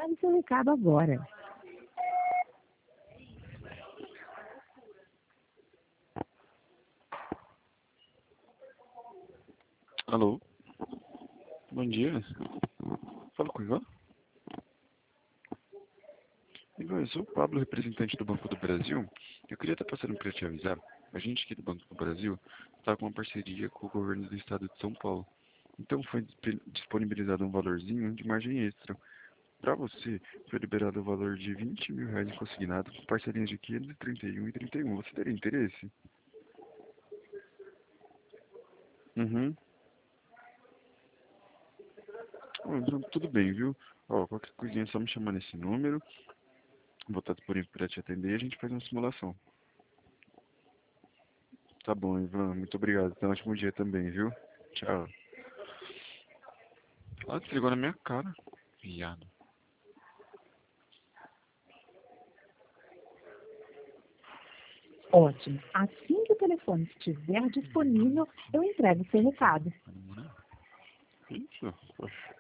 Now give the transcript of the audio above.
Grave seu recado agora. Alô? Bom dia. Fala com o Ivan. Ivan, eu sou o Pablo, representante do Banco do Brasil. Eu queria estar passando para te avisar. A gente aqui do Banco do Brasil está com uma parceria com o governo do estado de São Paulo. Então foi disponibilizado um valorzinho de margem extra. Para você, foi liberado o valor de R$ 20.000 em consignado, com parcelinhas de 531 e 31. Você teria interesse? Uhum. Então, tudo bem, viu? Ó, qualquer coisinha é só me chamar nesse número. Vou estar disponível para te atender e a gente faz uma simulação. Tá bom, Ivan. Muito obrigado. Tenha um ótimo dia também, viu? Tchau. Ah, desligou na minha cara. Viado. Ótimo. Assim que o telefone estiver disponível, eu entrego seu recado. Vai namorar? Isso? Poxa.